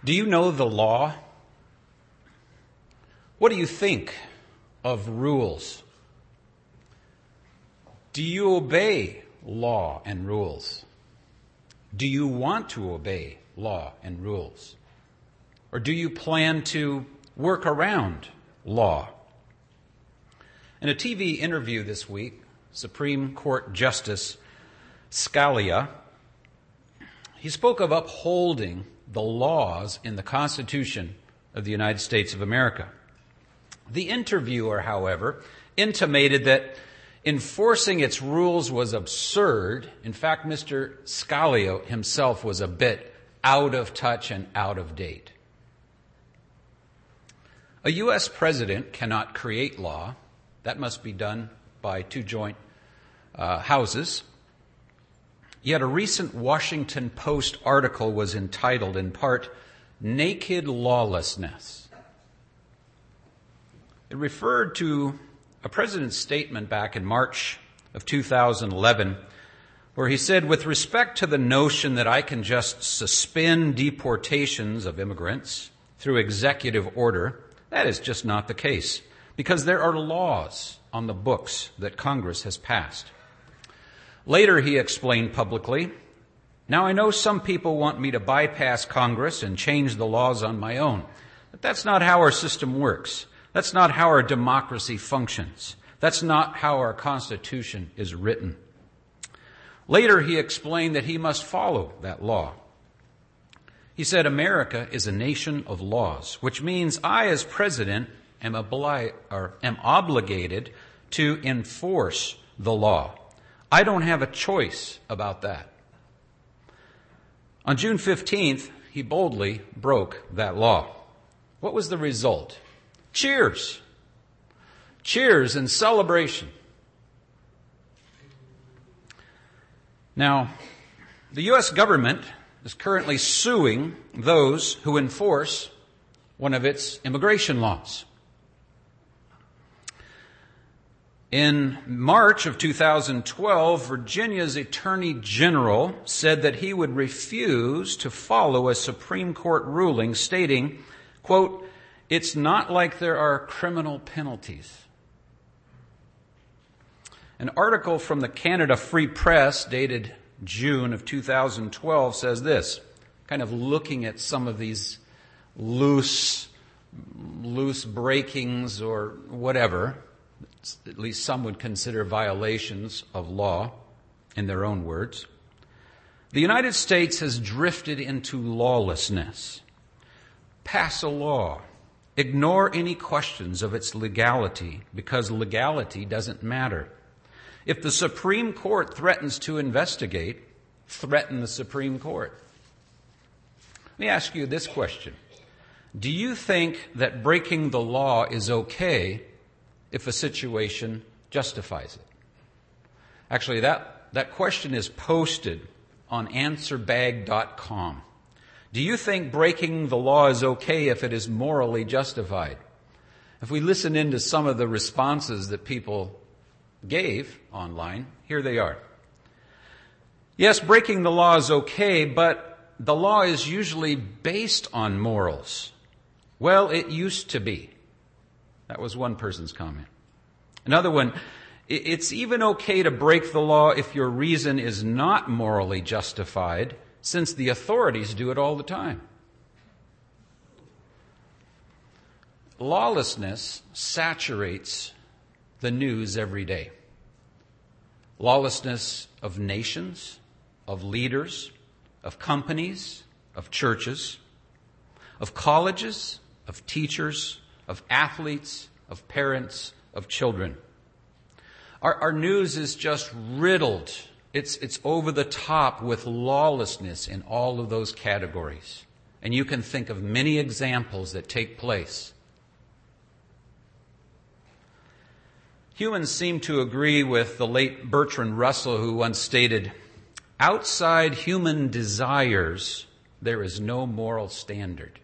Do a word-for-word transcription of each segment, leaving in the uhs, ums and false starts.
Do you know the law? What do you think of rules? Do you obey law and rules? Do you want to obey law and rules? Or do you plan to work around law? In a T V interview this week, Supreme Court Justice Scalia, he spoke of upholding the laws in the Constitution of the United States of America. The interviewer, however, intimated that enforcing its rules was absurd. In fact, Mister Scalia himself was a bit out of touch and out of date. A U S president cannot create law. That must be done by two joint uh, houses. Yet a recent Washington Post article was entitled, in part, "Naked Lawlessness." It referred to a president's statement back in March of two thousand eleven, where he said, "With respect to the notion that I can just suspend deportations of immigrants through executive order, that is just not the case, because there are laws on the books that Congress has passed." Later, he explained publicly, "Now, I know some people want me to bypass Congress and change the laws on my own, but that's not how our system works. That's not how our democracy functions. That's not how our Constitution is written." Later, he explained that he must follow that law. He said, "America is a nation of laws, which means I, as president, am, obli- or am obligated to enforce the law. I don't have a choice about that." On June fifteenth, he boldly broke that law. What was the result? Cheers. Cheers and celebration. Now, the U S government is currently suing those who enforce one of its immigration laws. In March of two thousand twelve, Virginia's Attorney General said that he would refuse to follow a Supreme Court ruling stating, quote, "It's not like there are criminal penalties." An article from the Canada Free Press dated June of two thousand twelve says this, kind of looking at some of these loose, loose breakings or whatever, at least some would consider violations of law, in their own words. "The United States has drifted into lawlessness. Pass a law. Ignore any questions of its legality, because legality doesn't matter. If the Supreme Court threatens to investigate, threaten the Supreme Court." Let me ask you this question. Do you think that breaking the law is okay if a situation justifies it? Actually, that, that question is posted on answer bag dot com. Do you think breaking the law is okay if it is morally justified? If we listen into some of the responses that people gave online, here they are. Yes, breaking the law is okay, but the law is usually based on morals. Well, it used to be. That was one person's comment. Another one, it's even okay to break the law if your reason is not morally justified, since the authorities do it all the time. Lawlessness saturates the news every day. Lawlessness of nations, of leaders, of companies, of churches, of colleges, of teachers, of athletes, of parents, of children. Our, our news is just riddled. It's, it's over the top with lawlessness in all of those categories. And you can think of many examples that take place. Humans seem to agree with the late Bertrand Russell, who once stated, "Outside human desires, there is no moral standard."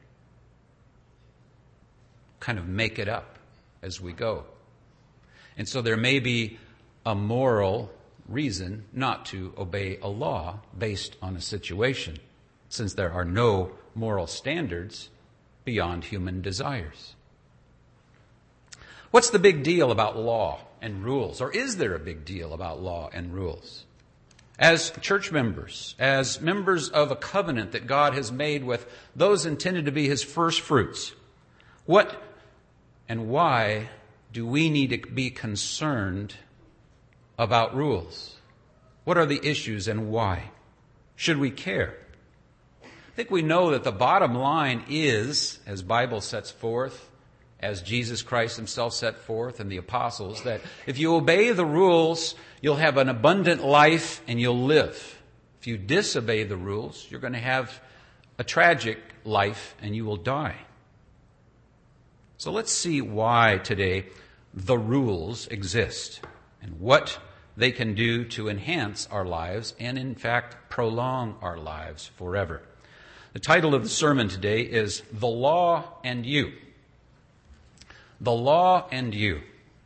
Kind of make it up as we go. And so there may be a moral reason not to obey a law based on a situation. since there are no moral standards beyond human desires. What's the big deal about law and rules? Or is there a big deal about law and rules? As church members, as members of a covenant that God has made with those intended to be His first fruits, what and why do we need to be concerned about rules? What are the issues and why? Should we care? I think we know that the bottom line is, as Bible sets forth, as Jesus Christ Himself set forth and the apostles, that if you obey the rules, you'll have an abundant life and you'll live. If you disobey the rules, you're going to have a tragic life and you will die. So let's see why today the rules exist and what they can do to enhance our lives and, in fact, prolong our lives forever. The title of the sermon today is The Law and You. The Law and You.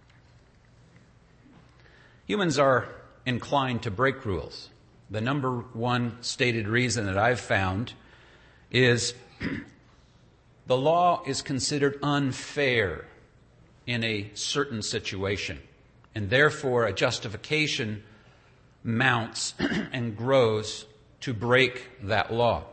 Humans are inclined to break rules. The number one stated reason that I've found is the law is considered unfair in a certain situation, and therefore a justification mounts and grows to break that law.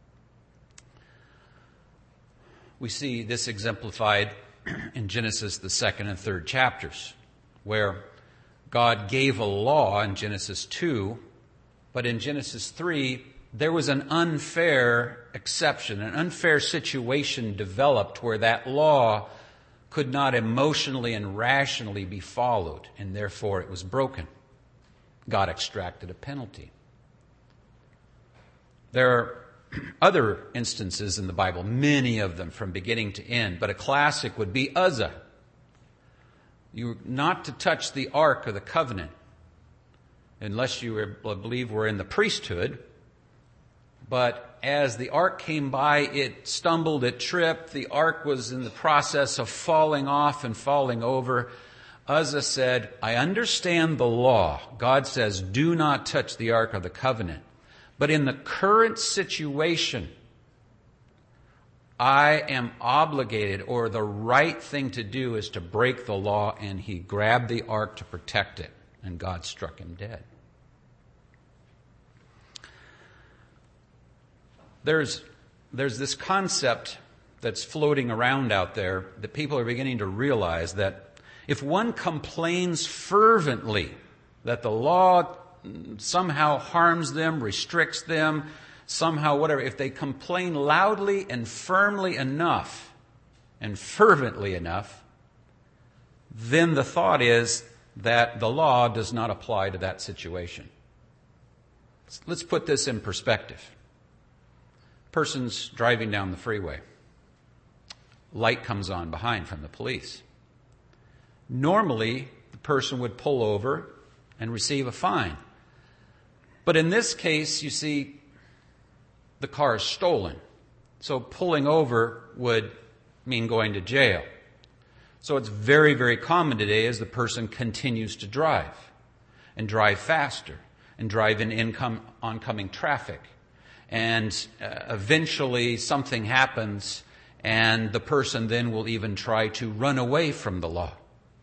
We see this exemplified in Genesis, the second and third chapters, where God gave a law in Genesis two, but in Genesis three, there was an unfair exception, an unfair situation developed where that law could not emotionally and rationally be followed, and therefore it was broken. God extracted a penalty. There are other instances in the Bible, many of them from beginning to end, but a classic would be Uzzah. You were not to touch the Ark of the Covenant unless you were, believe were in the priesthood. But as the Ark came by, it stumbled, it tripped. The Ark was in the process of falling off and falling over. Uzzah said, I understand the law. God says, do not touch the Ark of the Covenant. But in the current situation, I am obligated, or the right thing to do is to break the law, and he grabbed the ark to protect it, and God struck him dead. There's, there's this concept that's floating around out there that people are beginning to realize that if one complains fervently that the law somehow harms them, restricts them, somehow whatever, if they complain loudly and firmly enough and fervently enough, then the thought is that the law does not apply to that situation. Let's put this in perspective. Person's driving down the freeway. Light comes on behind from the police. Normally, the person would pull over and receive a fine. But in this case, you see, the car is stolen. So pulling over would mean going to jail. So it's very, very common today as the person continues to drive and drive faster and drive in income, oncoming traffic. And uh, eventually something happens and the person then will even try to run away from the law.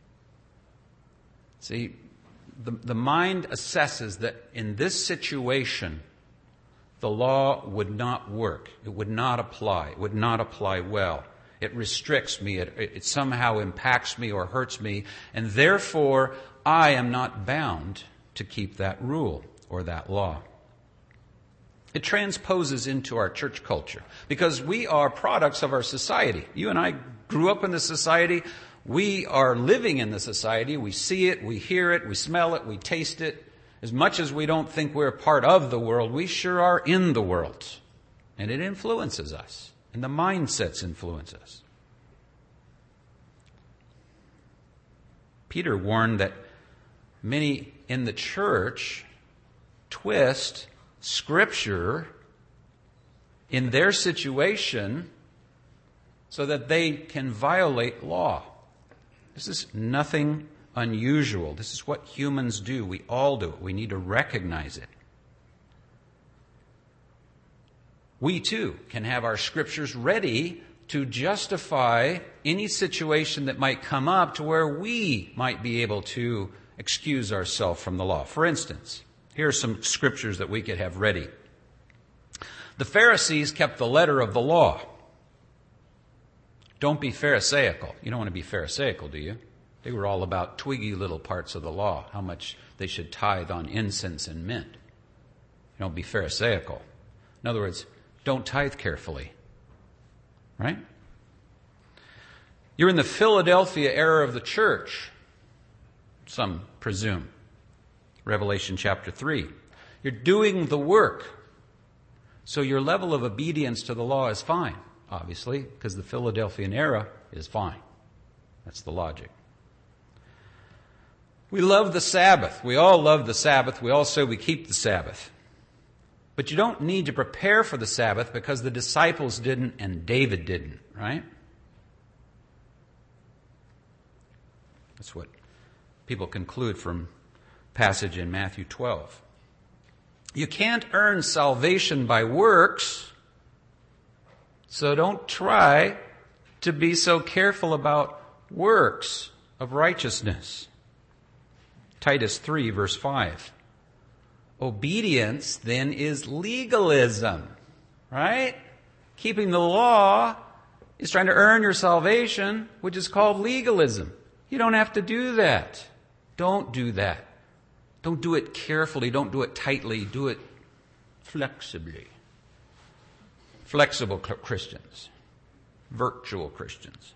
See, The, the mind assesses that in this situation, the law would not work. It would not apply. It would not apply well. It restricts me. It, it somehow impacts me or hurts me. And therefore, I am not bound to keep that rule or that law. It transposes into our church culture because we are products of our society. You and I grew up in this society. We are living in the society. We see it, we hear it, we smell it, we taste it. As much as we don't think we're part of the world, we sure are in the world. And it influences us. And the mindsets influence us. Peter warned that many in the church twist Scripture in their situation so that they can violate law. This is nothing unusual. This is what humans do. We all do it. We need to recognize it. we too can have our scriptures ready to justify any situation that might come up to where we might be able to excuse ourselves from the law. For instance, here are some scriptures that we could have ready. The Pharisees kept the letter of the law. Don't be Pharisaical. You don't want to be Pharisaical, do you? They were all about twiggy little parts of the law, how much they should tithe on incense and mint. Don't be Pharisaical. In other words, don't tithe carefully. Right? You're in the Philadelphia era of the church, some presume. Revelation chapter three. You're doing the work. So your level of obedience to the law is fine, obviously, because the Philadelphian era is fine. That's the logic. We love the Sabbath. We all love the Sabbath. We all say we keep the Sabbath. But you don't need to prepare for the Sabbath because the disciples didn't and David didn't, right? That's what people conclude from passage in Matthew twelve. You can't earn salvation by works, so don't try to be so careful about works of righteousness. Titus three, verse five. Obedience, then, is legalism, right? Keeping the law is trying to earn your salvation, which is called legalism. You don't have to do that. Don't do that. Don't do it carefully. Don't do it tightly. Do it flexibly. Flexible Christians. Virtual Christians.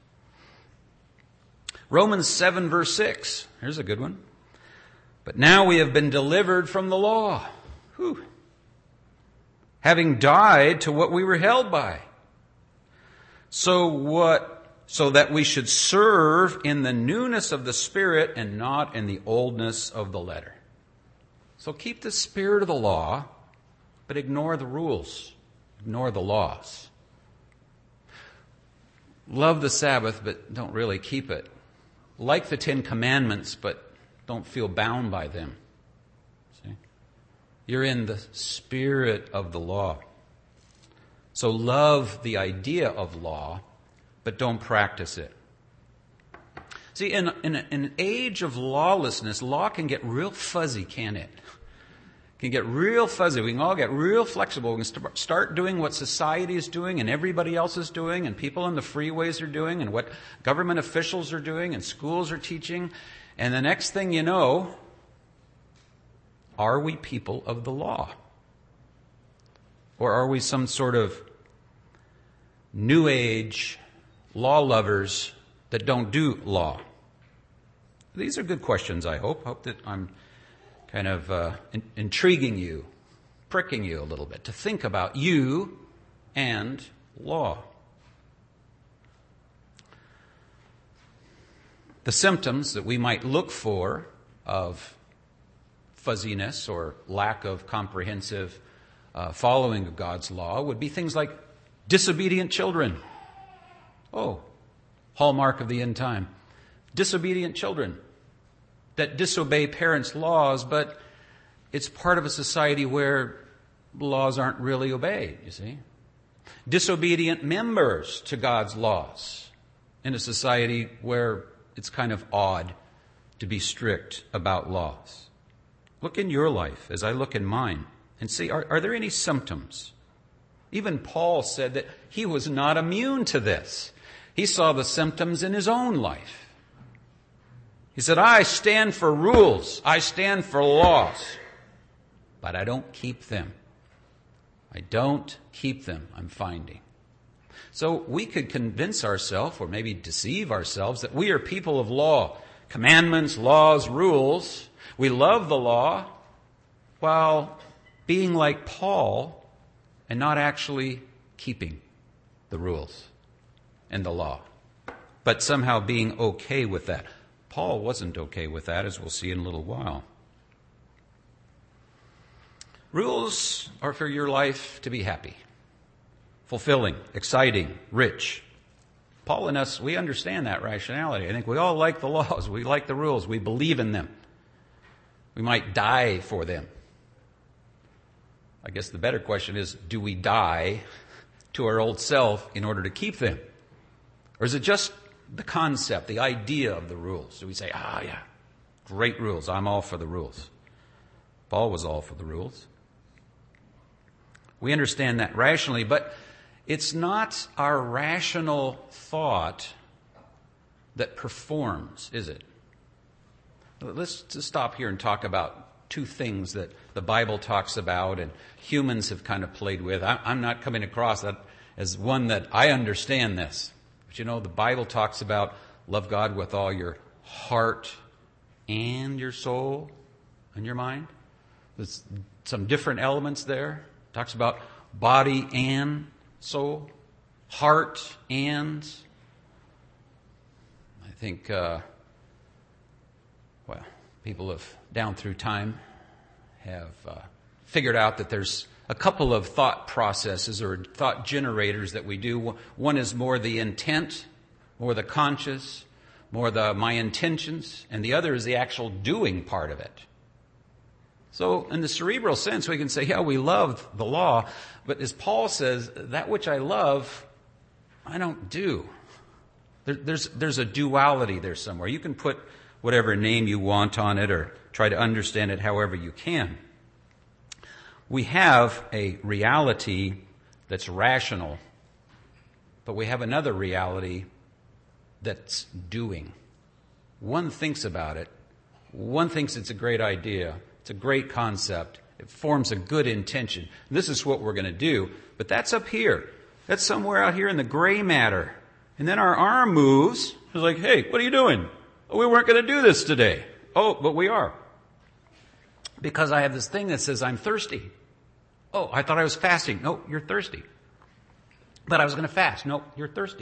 Romans seven, verse six. Here's a good one. But now we have been delivered from the law, Whew. having died to what we were held by. So what? So that we should serve in the newness of the Spirit and not in the oldness of the letter. So keep the spirit of the law, but ignore the rules, ignore the laws. Love the Sabbath, but don't really keep it. Like the Ten Commandments, but don't feel bound by them. See? You're in the spirit of the law. So love the idea of law, but don't practice it. See, in, in, in an age of lawlessness, law can get real fuzzy, can't it? It can get real fuzzy. We can all get real flexible. We can start doing what society is doing and everybody else is doing and people on the freeways are doing and what government officials are doing and schools are teaching. And the next thing you know, are we people of the law? Or are we some sort of new age law lovers that don't do law? These are good questions, I hope. Hope that I'm kind of uh, in- intriguing you, pricking you a little bit to think about you and law. The symptoms that we might look for of fuzziness or lack of comprehensive uh, following of God's law would be things like disobedient children. Oh, hallmark of the end time. Disobedient children that disobey parents' laws, but it's part of a society where laws aren't really obeyed, you see. Disobedient members to God's laws in a society where it's kind of odd to be strict about laws. Look in your life as I look in mine and see, are, are there any symptoms? Even Paul said that he was not immune to this. He saw the symptoms in his own life. He said, I stand for rules. I stand for laws. But I don't keep them. I don't keep them, I'm finding. So we could convince ourselves, or maybe deceive ourselves, that we are people of law. Commandments, laws, rules. We love the law while being like Paul and not actually keeping the rules and the law, but somehow being okay with that. Paul wasn't okay with that, as we'll see in a little while. Rules are for your life to be happy, fulfilling, exciting, rich. Paul and us, we understand that rationality. I think we all like the laws. We like the rules. We believe in them. We might die for them. I guess the better question is, do we die to our old self in order to keep them? Or is it just the concept, the idea of the rules? Do we say, ah, yeah, great rules, I'm all for the rules? Paul was all for the rules. We understand that rationally, but it's not our rational thought that performs, is it? Let's just stop here and talk about two things that the Bible talks about and humans have kind of played with. I'm not coming across that as one that I understand this. But you know, the Bible talks about love God with all your heart and your soul and your mind. There's some different elements there. It talks about body and soul, heart and. I think, uh, well, people have, down through time, have uh, figured out that there's a couple of thought processes or thought generators that we do. One is more the intent, more the conscious, more the my intentions, and the other is the actual doing part of it. So in the cerebral sense, we can say, yeah, we love the law, but as Paul says, that which I love, I don't do. There, there's, there's a duality there somewhere. You can put whatever name you want on it or try to understand it however you can. We have a reality that's rational, but we have another reality that's doing. One thinks about it. One thinks it's a great idea. It's a great concept. It forms a good intention. This is what we're going to do. But that's up here. That's somewhere out here in the gray matter. And then our arm moves. It's like, hey, what are you doing? Oh, we weren't going to do this today. Oh, but we are. Because I have this thing that says I'm thirsty. Oh, I thought I was fasting. No, you're thirsty. But I was going to fast. No, you're thirsty.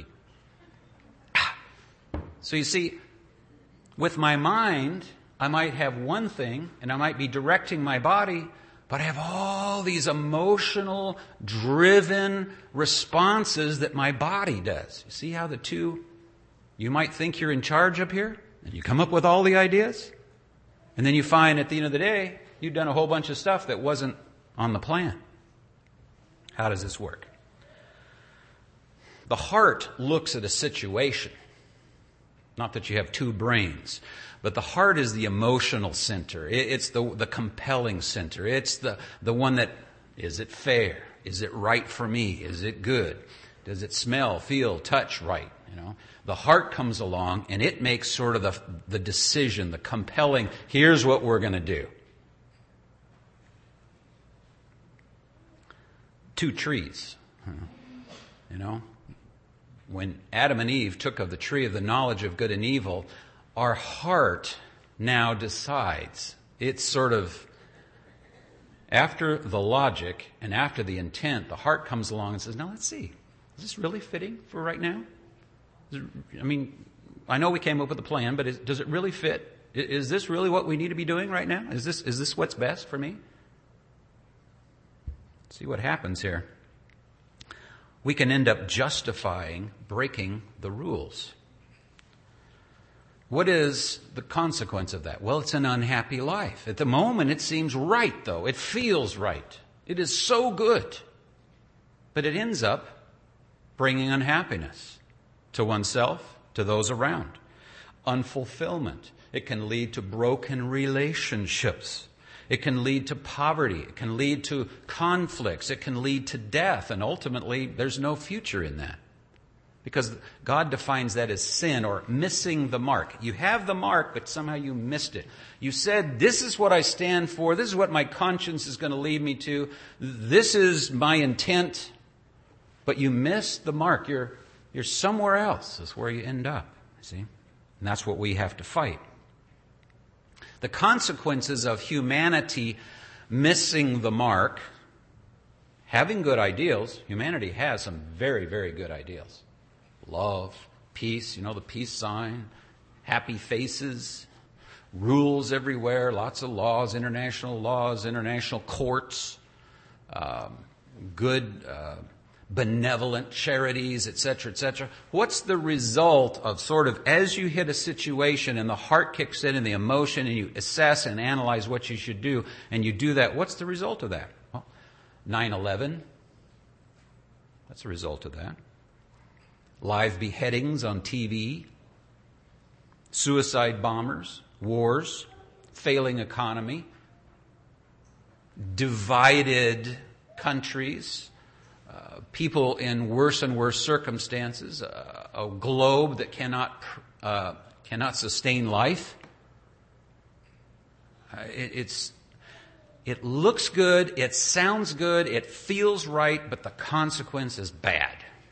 So you see, with my mind, I might have one thing, and I might be directing my body, but I have all these emotional, driven responses that my body does. You see how the two, you might think you're in charge up here, and you come up with all the ideas, and then you find at the end of the day, you've done a whole bunch of stuff that wasn't on the plan. How does this work? The heart looks at a situation. Not that you have two brains, but the heart is the emotional center. It's the, the compelling center. It's the, the one that, is it fair? Is it right for me? Is it good? Does it smell, feel, touch right? You know, the heart comes along and it makes sort of the, the decision, the compelling, here's what we're going to do. Two trees, you know. When Adam and Eve took of the tree of the knowledge of good and evil, our heart now decides. It's sort of, after the logic and after the intent, the heart comes along and says, now let's see, is this really fitting for right now? Is it, I mean, I know we came up with a plan, but is, does it really fit? Is this really what we need to be doing right now? Is this, is this what's best for me? See what happens here. We can end up justifying breaking the rules. What is the consequence of that? Well, it's an unhappy life. At the moment, it seems right, though. It feels right. It is so good. But it ends up bringing unhappiness to oneself, to those around. Unfulfillment. It can lead to broken relationships. It can lead to poverty. It can lead to conflicts. It can lead to death. And ultimately, there's no future in that. Because God defines that as sin or missing the mark. You have the mark, but somehow you missed it. You said, this is what I stand for. This is what my conscience is going to lead me to. This is my intent. But you missed the mark. You're, you're somewhere else is where you end up. See? And that's what we have to fight. The consequences of humanity missing the mark, having good ideals, humanity has some very, very good ideals. Love, peace, you know, the peace sign, happy faces, rules everywhere, lots of laws, international laws, international courts, um, good uh, benevolent charities, et cetera, et cetera. What's the result of sort of as you hit a situation and the heart kicks in and the emotion and you assess and analyze what you should do and you do that, what's the result of that? Well, nine eleven, that's a result of that. Live beheadings on T V, suicide bombers, wars, failing economy, divided countries, uh, people in worse and worse circumstances, uh, a globe that cannot uh, cannot sustain life. Uh, it, it's it looks good, it sounds good, it feels right, but the consequence is bad.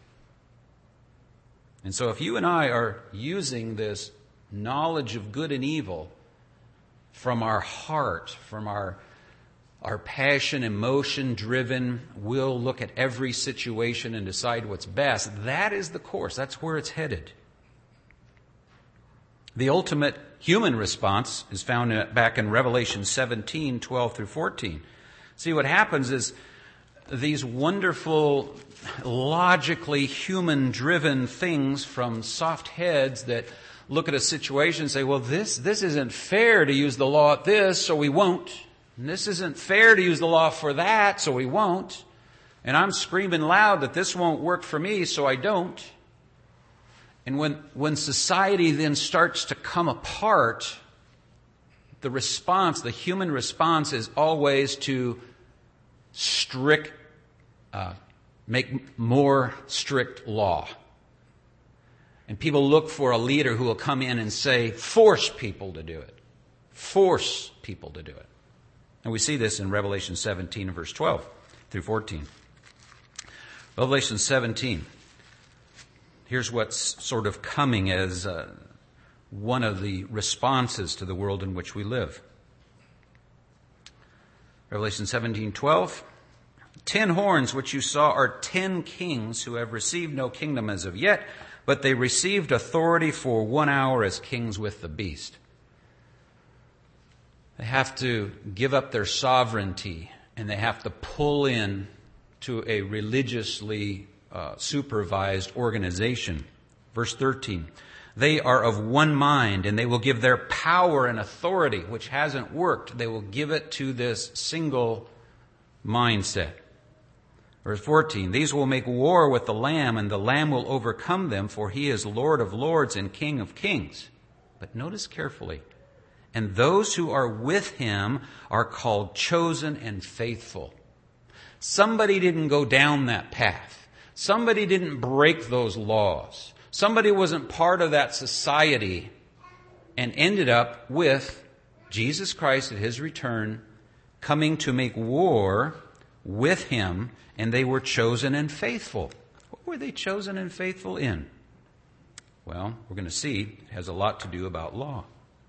And so if you and I are using this knowledge of good and evil from our heart, from our our passion, emotion driven, we'll look at every situation and decide what's best. That is the course. That's where it's headed. The ultimate human response is found back in Revelation seventeen, twelve through fourteen. See, what happens is these wonderful, logically human-driven things from soft heads that look at a situation and say, well, this, this isn't fair to use the law at this, so we won't. And this isn't fair to use the law for that, so we won't. And I'm screaming loud that this won't work for me, so I don't. And when, when society then starts to come apart, the response, the human response is always to strict, uh, make more strict law. And people look for a leader who will come in and say, force people to do it. Force people to do it. And we see this in Revelation seventeen, verse twelve through fourteen. Revelation seventeen. Here's what's sort of coming as uh, one of the responses to the world in which we live. Revelation seventeen twelve. Ten horns which you saw are ten kings who have received no kingdom as of yet, but they received authority for one hour as kings with the beast. They have to give up their sovereignty, and they have to pull in to a religiously uh, supervised organization. Verse thirteen. They are of one mind, and they will give their power and authority, which hasn't worked. They will give it to this single mindset. Verse fourteen. These will make war with the Lamb, and the Lamb will overcome them, for he is Lord of lords and King of kings. But notice carefully. And those who are with him are called chosen and faithful. Somebody didn't go down that path. Somebody didn't break those laws. Somebody wasn't part of that society and ended up with Jesus Christ at his return coming to make war with him, and they were chosen and faithful. What were they chosen and faithful in? Well, we're going to see it has a lot to do about law.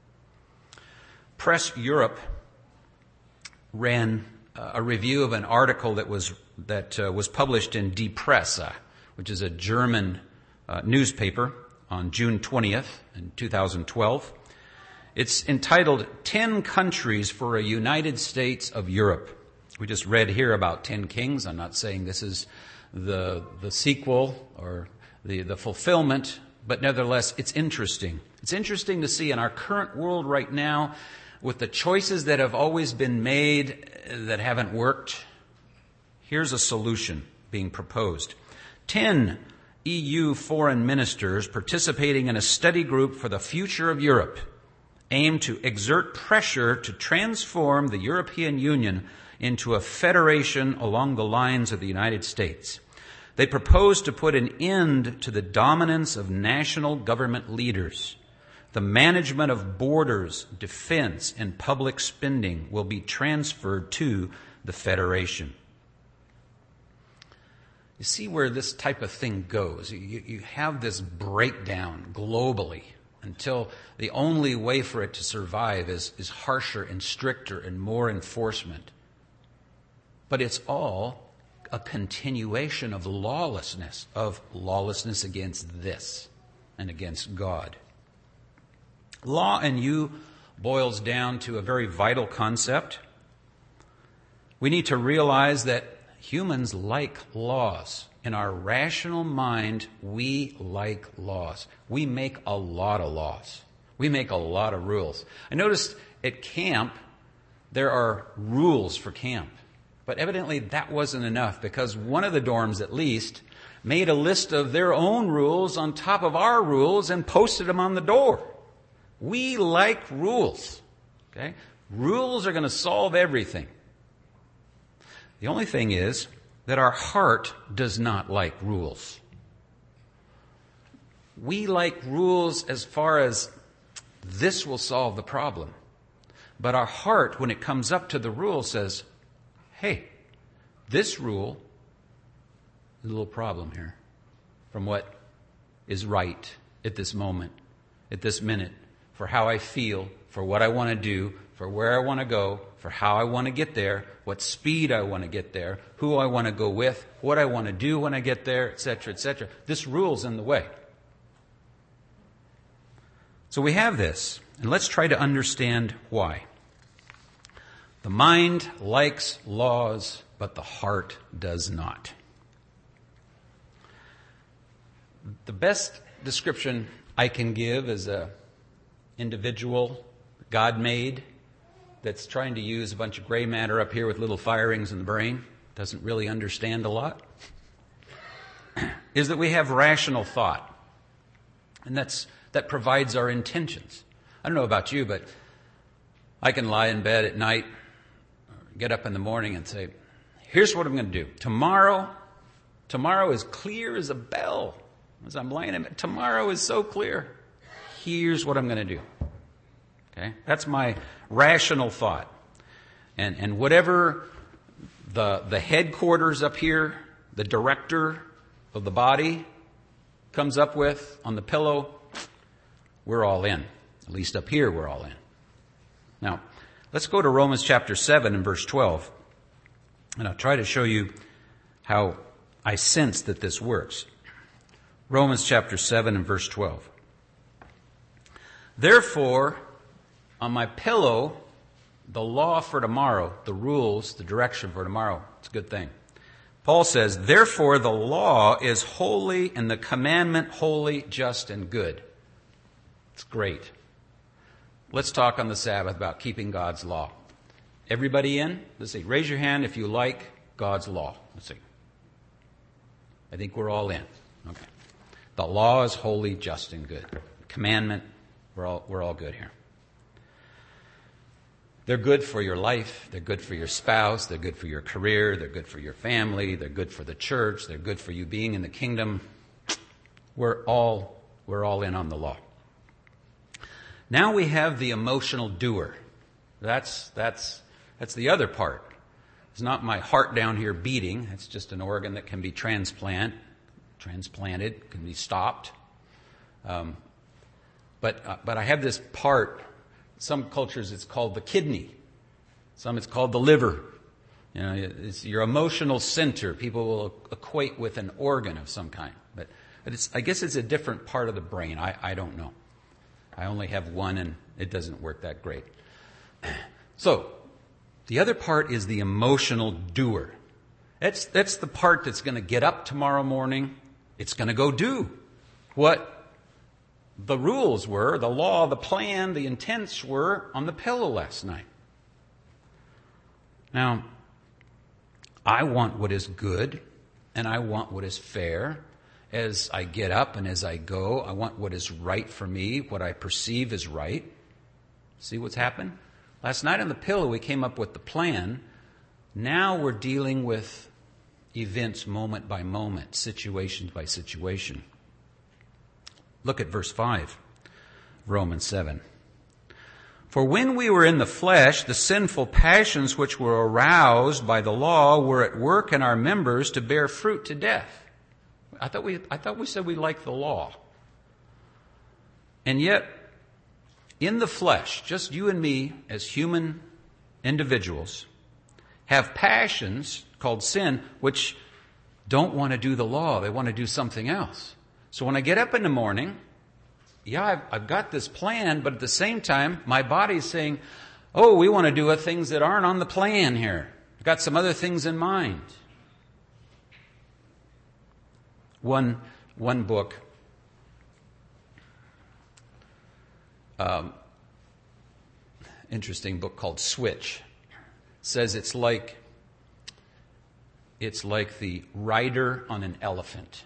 Press Europe ran uh, a review of an article that was that uh, was published in Die Presse, which is a German uh, newspaper, on June twentieth in two thousand twelve. It's entitled ten countries for a United States of Europe. We just read here about ten kings. I'm not saying this is the the sequel or the, the fulfillment, but nevertheless, it's interesting. It's interesting to see in our current world right now, with the choices that have always been made that haven't worked, here's a solution being proposed. Ten E U foreign ministers participating in a study group for the future of Europe aim to exert pressure to transform the European Union into a federation along the lines of the United States. They propose to put an end to the dominance of national government leaders. The management of borders, defense, and public spending will be transferred to the Federation. You see where this type of thing goes. You, you have this breakdown globally until the only way for it to survive is, is harsher and stricter and more enforcement. But it's all a continuation of lawlessness, of lawlessness against this and against God. Law and you boils down to a very vital concept. We need to realize that humans like laws. In our rational mind, we like laws. We make a lot of laws. We make a lot of rules. I noticed at camp, there are rules for camp. But evidently that wasn't enough, because one of the dorms at least made a list of their own rules on top of our rules and posted them on the door. We like rules. Okay? Rules are going to solve everything. The only thing is that our heart does not like rules. We like rules as far as this will solve the problem. But our heart, when it comes up to the rule, says, hey, this rule is a little problem here from what is right at this moment, at this minute, for how I feel, for what I want to do, for where I want to go, for how I want to get there, what speed I want to get there, who I want to go with, what I want to do when I get there, et cetera, et cetera. This rule's in the way. So we have this, and let's try to understand why. The mind likes laws, but the heart does not. The best description I can give as an individual God made that's trying to use a bunch of gray matter up here with little firings in the brain, doesn't really understand a lot, is that we have rational thought. And that's that provides our intentions. I don't know about you, but I can lie in bed at night, get up in the morning and say, here's what I'm going to do. Tomorrow, tomorrow is clear as a bell. As I'm laying in bed, tomorrow is so clear. Here's what I'm going to do. Okay? That's my rational thought. And and whatever the the headquarters up here, the director of the body comes up with on the pillow, we're all in. At least up here, we're all in. Now, let's go to Romans chapter seven and verse twelve. And I'll try to show you how I sense that this works. Romans chapter seven and verse twelve. Therefore, on my pillow, the law for tomorrow, the rules, the direction for tomorrow, it's a good thing. Paul says, therefore the law is holy and the commandment holy, just, and good. It's great. Let's talk on the Sabbath about keeping God's law. Everybody in? Let's see. Raise your hand if you like God's law. Let's see. I think we're all in. Okay. The law is holy, just, and good. Commandment, we're all, we're all good here. They're good for your life. They're good for your spouse. They're good for your career. They're good for your family. They're good for the church. They're good for you being in the kingdom. We're all, we're all in on the law. Now we have the emotional doer. That's, that's, that's the other part. It's not my heart down here beating. It's just an organ that can be transplant, transplanted, can be stopped. Um, but, uh, but I have this part. Some cultures it's called the kidney. Some it's called the liver. You know, it's your emotional center. People will equate with an organ of some kind. But, but it's, I guess it's a different part of the brain. I, I don't know. I only have one and it doesn't work that great. So, the other part is the emotional doer. That's, that's the part that's going to get up tomorrow morning. It's going to go do what the rules were, the law, the plan, the intents were on the pillow last night. Now, I want what is good and I want what is fair. As I get up and as I go, I want what is right for me, what I perceive is right. See what's happened? Last night on the pillow, we came up with the plan. Now we're dealing with events moment by moment, situation by situation. Look at verse five, Romans seven. For when we were in the flesh, the sinful passions which were aroused by the law were at work in our members to bear fruit to death. I thought we, I thought we said we liked the law. And yet, in the flesh, just you and me as human individuals have passions called sin which don't want to do the law. They want to do something else. So when I get up in the morning, yeah, I've, I've got this plan, but at the same time, my body's saying, oh, we want to do things that aren't on the plan here. I've got some other things in mind. One, one book, um, interesting book called Switch, says it's like it's like the rider on an elephant.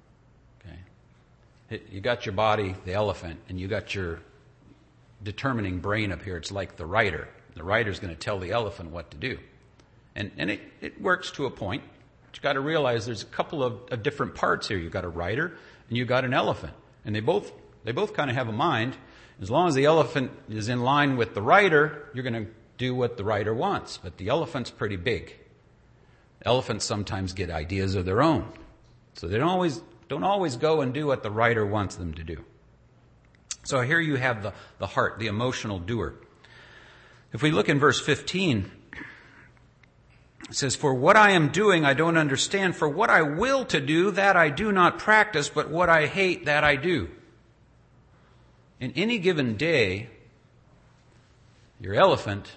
Okay? You got your body, the elephant, and you got your determining brain up here. It's like the rider. The rider's going to tell the elephant what to do. And, and it, it works to a point. But you've got to realize there's a couple of, of different parts here. You've got a rider and you've got an elephant. And they both, they both kind of have a mind. As long as the elephant is in line with the rider, you're going to do what the rider wants. But the elephant's pretty big. Elephants sometimes get ideas of their own. So they don't always, don't always go and do what the rider wants them to do. So here you have the, the heart, the emotional doer. If we look in verse fifteen, it says, "For what I am doing I don't understand. For what I will to do, that I do not practice, but what I hate, that I do." In any given day, your elephant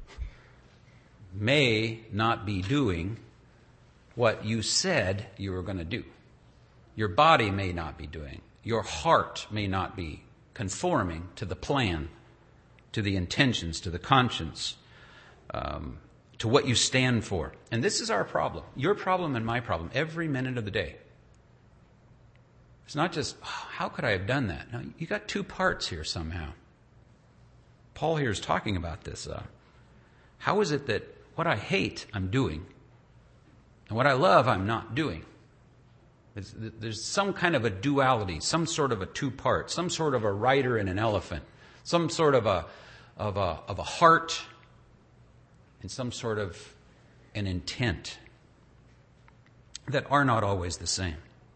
may not be doing what you said you were going to do. Your body may not be doing. Your heart may not be conforming to the plan, to the intentions, to the conscience, um, to what you stand for. And this is our problem. Your problem and my problem every minute of the day. It's not just, oh, how could I have done that? No, you got two parts here somehow. Paul here is talking about this. Uh, how is it that what I hate, I'm doing, and what I love, I'm not doing? It's, there's some kind of a duality, some sort of a two-part, some sort of a rider and an elephant, some sort of a of a of a heart, and some sort of an intent that are not always the same.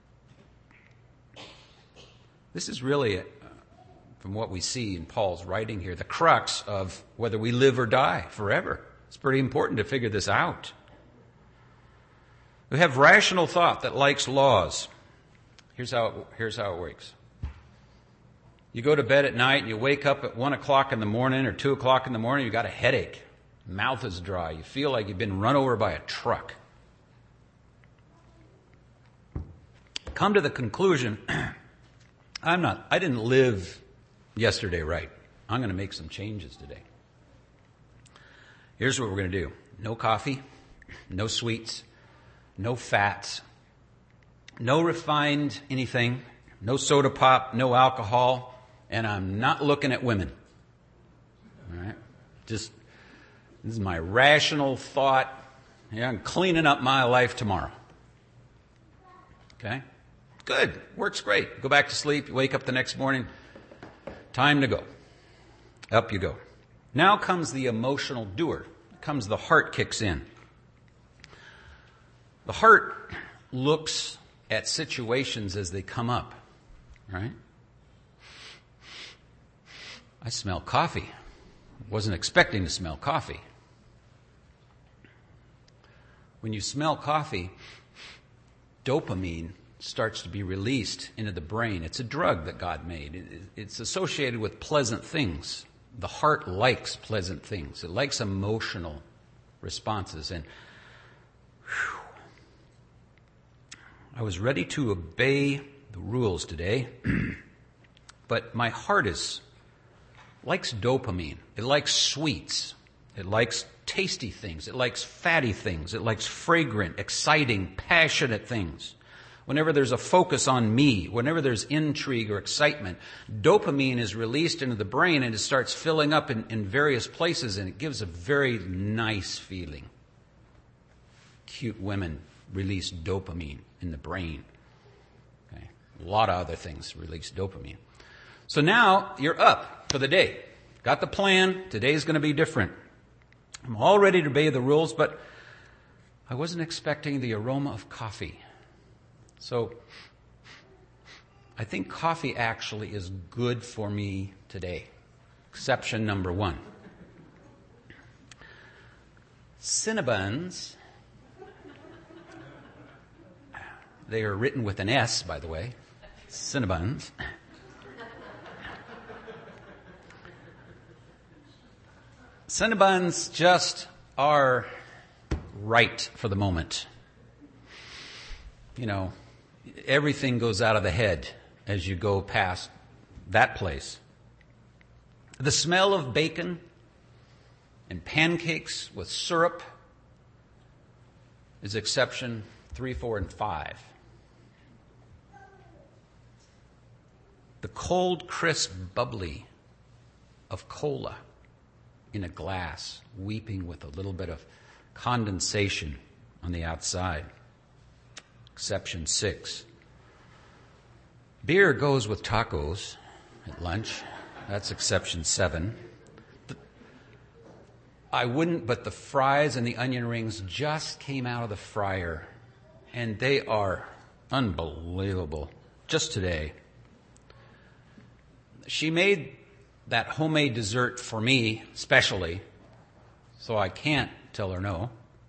This is really, uh, from what we see in Paul's writing here, the crux of whether we live or die forever. It's pretty important to figure this out. We have rational thought that likes laws. Here's how it, here's how it works. You go to bed at night and you wake up at one o'clock in the morning or two o'clock in the morning, you've got a headache. Mouth is dry. You feel like you've been run over by a truck. Come to the conclusion, I'm not, I didn't live yesterday right. I'm going to make some changes today. Here's what we're going to do. No coffee, no sweets, no fats, no refined anything, no soda pop, no alcohol, and I'm not looking at women. All right? Just, this is my rational thought. Yeah, I'm cleaning up my life tomorrow. Okay? Good. Works great. Go back to sleep. You wake up the next morning. Time to go. Up you go. Now comes the emotional doer. Comes the heart kicks in. The heart looks at situations as they come up. Right? I smell coffee. Wasn't expecting to smell coffee. When you smell coffee, dopamine starts to be released into the brain. It's a drug that God made. It's associated with pleasant things. The heart likes pleasant things. It likes emotional responses. And whew, I was ready to obey the rules today, but my heart is likes dopamine. It likes sweets. It likes tasty things. It likes fatty things. It likes fragrant, exciting, passionate things. Whenever there's a focus on me, whenever there's intrigue or excitement, dopamine is released into the brain and it starts filling up in, in various places, and it gives a very nice feeling. Cute women release dopamine in the brain. Okay. A lot of other things release dopamine. So now you're up for the day. Got the plan. Today's going to be different. I'm all ready to obey the rules, but I wasn't expecting the aroma of coffee. So I think coffee actually is good for me today. Exception number one. Cinnabons, they are written with an S, by the way. Cinnabons. Cinnabons just are right for the moment. You know, everything goes out of the head as you go past that place. The smell of bacon and pancakes with syrup is exception three, four, and five. The cold, crisp, bubbly of cola in a glass, weeping with a little bit of condensation on the outside. Exception six. Beer goes with tacos at lunch. That's exception seven. The, I wouldn't, but the fries and the onion rings just came out of the fryer, and they are unbelievable. Just today. She made that homemade dessert for me, specially, so I can't tell her no.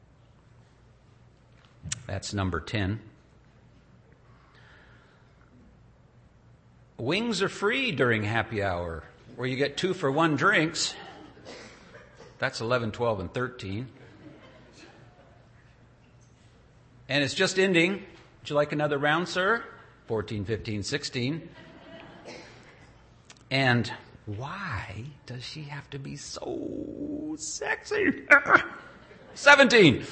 That's number ten. Wings are free during happy hour, where you get two for one drinks. That's eleven, twelve, and thirteen. And it's just ending. Would you like another round, sir? fourteen, fifteen, sixteen. And why does she have to be so sexy? seventeen.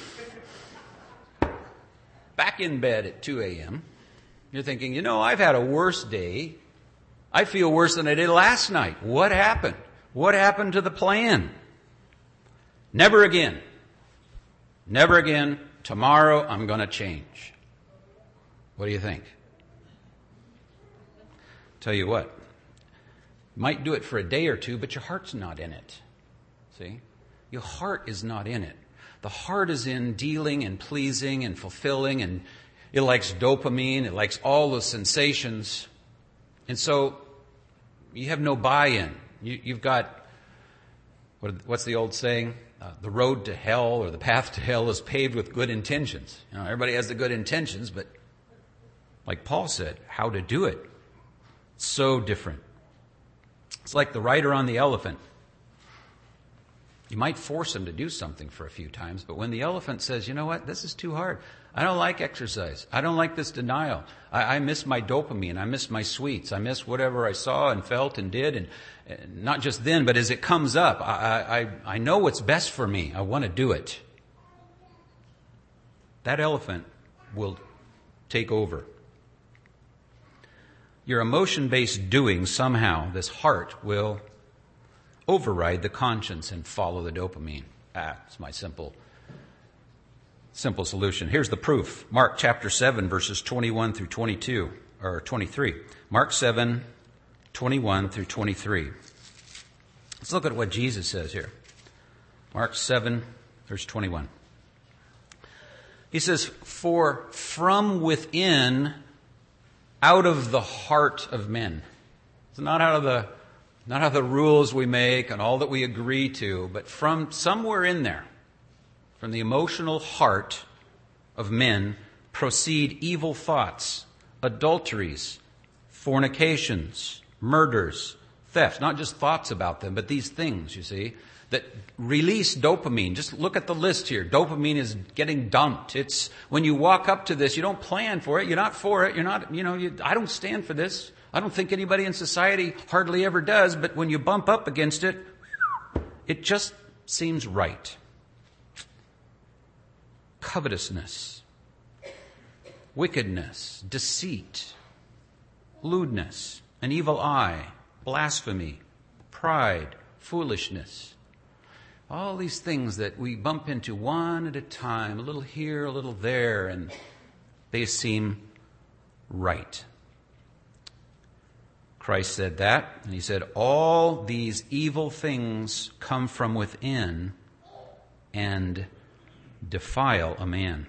Back in bed at two a.m. You're thinking, you know, I've had a worse day. I feel worse than I did last night. What happened? What happened to the plan? Never again. Never again. Tomorrow I'm going to change. What do you think? Tell you what. Might do it for a day or two, but your heart's not in it. See? Your heart is not in it. The heart is in dealing and pleasing and fulfilling, and it likes dopamine, it likes all the sensations. And so you have no buy-in. You, you've got, what, what's the old saying? Uh, the road to hell or the path to hell is paved with good intentions. You know, everybody has the good intentions, but like Paul said, how to do it. So different. It's like the rider on the elephant. You might force him to do something for a few times, but when the elephant says, you know what, this is too hard. I don't like exercise. I don't like this denial. I, I miss my dopamine. I miss my sweets. I miss whatever I saw and felt and did. And, and not just then, but as it comes up, I, I, I know what's best for me. I want to do it. That elephant will take over. Your emotion-based doing, somehow, this heart will override the conscience and follow the dopamine. Ah, it's my simple, simple solution. Here's the proof. Mark chapter seven, verses twenty-one through twenty-two, or twenty-three. Mark seven, twenty-one through twenty-three. Let's look at what Jesus says here. Mark seven, verse twenty-one. He says, "For from within, out of the heart of men." It's not out of the Not out of the rules we make and all that we agree to, but from somewhere in there, from the emotional heart of men, proceed evil thoughts, adulteries, fornications, murders, thefts. Not just thoughts about them, but these things, you see, that release dopamine. Just look at the list here. Dopamine is getting dumped. It's when you walk up to this, you don't plan for it. You're not for it. You're not, you know, you, I don't stand for this. I don't think anybody in society hardly ever does, but when you bump up against it, it just seems right. Covetousness, wickedness, deceit, lewdness, an evil eye, blasphemy, pride, foolishness. All these things that we bump into one at a time, a little here, a little there, and they seem right. Christ said that, and he said, all these evil things come from within and defile a man.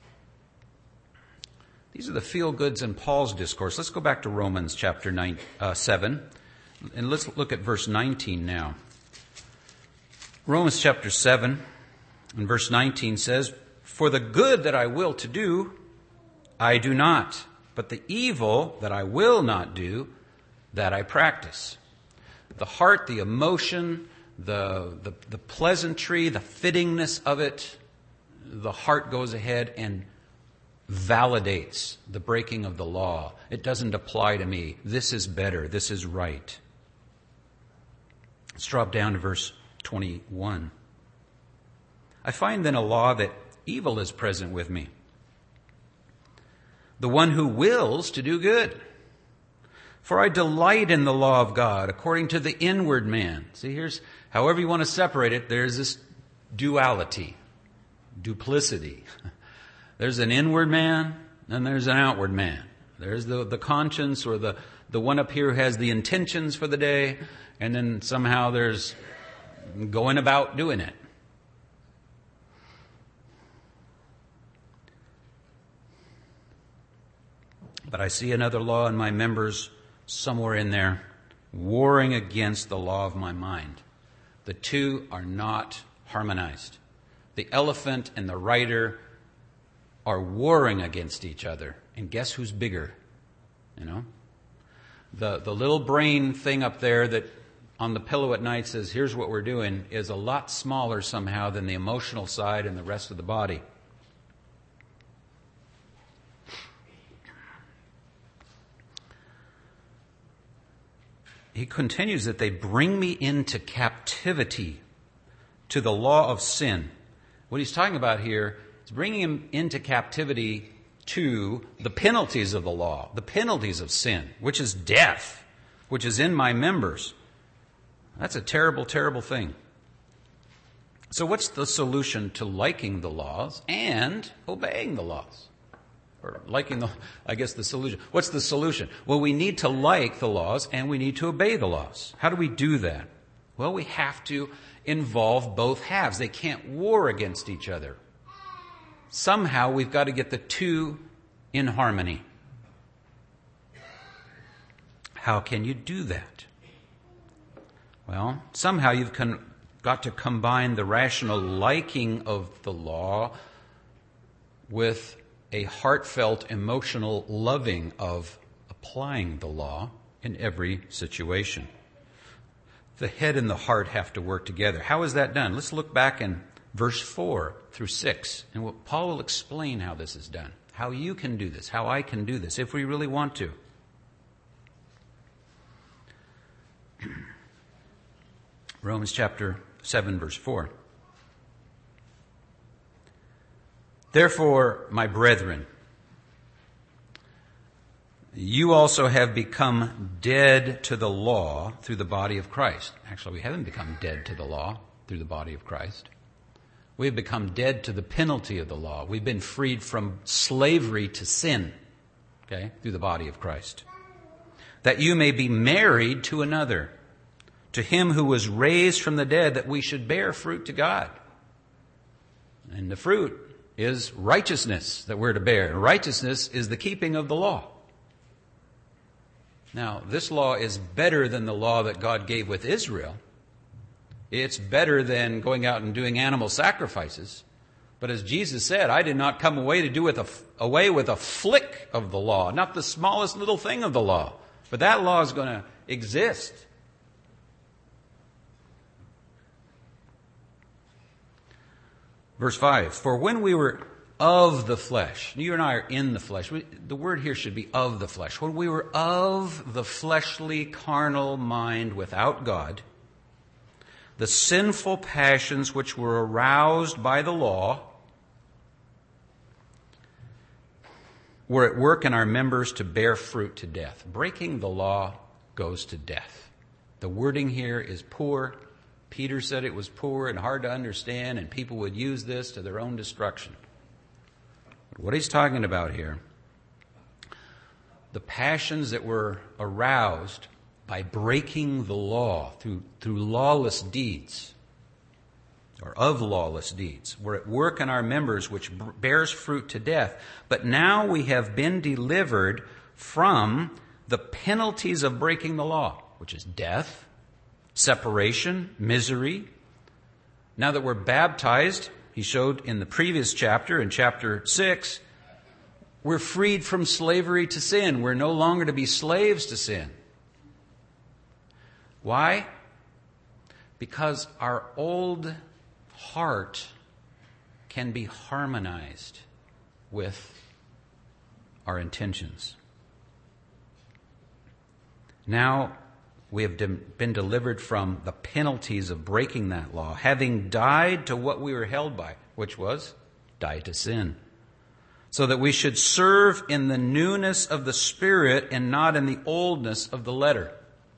These are the feel-goods in Paul's discourse. Let's go back to Romans chapter nine, uh, seven, and let's look at verse nineteen now. Romans chapter seven and verse nineteen says, "For the good that I will to do, I do not, but the evil that I will not do, that I practice." The heart, the emotion, the, the, the pleasantry, the fittingness of it, the heart goes ahead and validates the breaking of the law. It doesn't apply to me. This is better. This is right. Let's drop down to verse twenty-one. "I find then a law that evil is present with me. The one who wills to do good. For I delight in the law of God according to the inward man. See, here's, however you want to separate it, there's this duality, duplicity. There's an inward man and there's an outward man. There's the, the conscience or the, the one up here who has the intentions for the day, and then somehow there's going about doing it. But I see another law in my members somewhere in there, warring against the law of my mind. The two are not harmonized. The elephant and the rider are warring against each other. And guess who's bigger? You know? The, the little brain thing up there that on the pillow at night says, here's what we're doing, is a lot smaller somehow than the emotional side and the rest of the body. He continues that they bring me into captivity to the law of sin. What he's talking about here is bringing him into captivity to the penalties of the law, the penalties of sin, which is death, which is in my members. That's a terrible, terrible thing. So what's the solution to liking the laws and obeying the laws? Or liking the, I guess the solution. What's the solution? Well, we need to like the laws and we need to obey the laws. How do we do that? Well, we have to involve both halves. They can't war against each other. Somehow we've got to get the two in harmony. How can you do that? Well, somehow you've con- got to combine the rational liking of the law with a heartfelt, emotional loving of applying the law in every situation. The head and the heart have to work together. How is that done? Let's look back in verse four through six, and what Paul will explain how this is done, how you can do this, how I can do this, if we really want to. Romans chapter seven, verse four. Therefore, my brethren, you also have become dead to the law through the body of Christ. Actually, we haven't become dead to the law through the body of Christ. We have become dead to the penalty of the law. We've been freed from slavery to sin, okay, through the body of Christ. That you may be married to another, to him who was raised from the dead, that we should bear fruit to God. And the fruit is righteousness that we're to bear. Righteousness is the keeping of the law. Now, this law is better than the law that God gave with Israel. It's better than going out and doing animal sacrifices. But as Jesus said, I did not come away to do with a, away with a flick of the law, not the smallest little thing of the law. But that law is going to exist. Verse five, for when we were of the flesh, you and I are in the flesh. We, the word here should be of the flesh. When we were of the fleshly, carnal mind without God, the sinful passions which were aroused by the law were at work in our members to bear fruit to death. Breaking the law goes to death. The wording here is poor. Peter said it was poor and hard to understand, and people would use this to their own destruction. But what he's talking about here, the passions that were aroused by breaking the law through, through lawless deeds, or of lawless deeds, were at work in our members, which bears fruit to death. But now we have been delivered from the penalties of breaking the law, which is death, separation, misery. Now that we're baptized, he showed in the previous chapter, in chapter six, we're freed from slavery to sin. We're no longer to be slaves to sin. Why? Because our old heart can be harmonized with our intentions. Now we have been delivered from the penalties of breaking that law, having died to what we were held by, which was die to sin, so that we should serve in the newness of the Spirit and not in the oldness of the letter.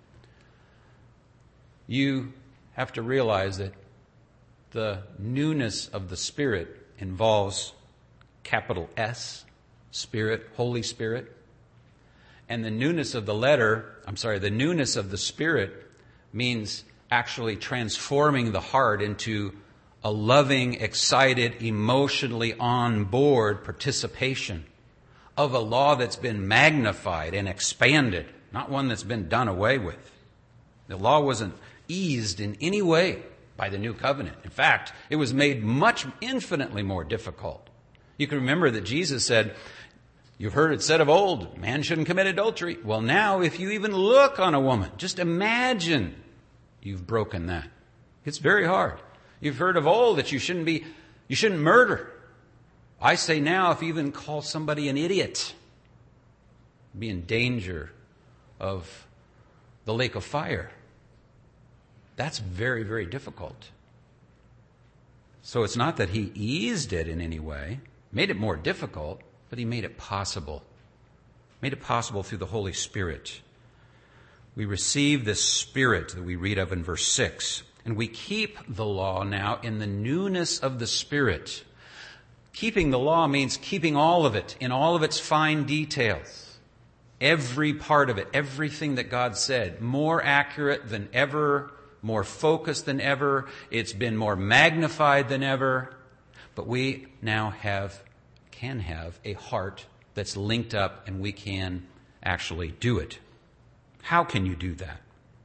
You have to realize that the newness of the Spirit involves capital S, Spirit, Holy Spirit. And the newness of the letter, I'm sorry, the newness of the Spirit means actually transforming the heart into a loving, excited, emotionally on board participation of a law that's been magnified and expanded, not one that's been done away with. The law wasn't eased in any way by the new covenant. In fact, it was made much, infinitely more difficult. You can remember that Jesus said, "You've heard it said of old, man shouldn't commit adultery." Well, now, if you even look on a woman, just imagine you've broken that. It's very hard. You've heard of old that you shouldn't be, you shouldn't murder. I say now, if you even call somebody an idiot, be in danger of the lake of fire. That's very, very difficult. So it's not that he eased it in any way, made it more difficult, but he made it possible. Made it possible through the Holy Spirit. We receive this Spirit that we read of in verse six. And we keep the law now in the newness of the Spirit. Keeping the law means keeping all of it in all of its fine details. Every part of it, everything that God said, more accurate than ever, more focused than ever. It's been more magnified than ever. But we now have, can have a heart that's linked up, and we can actually do it. How can you do that?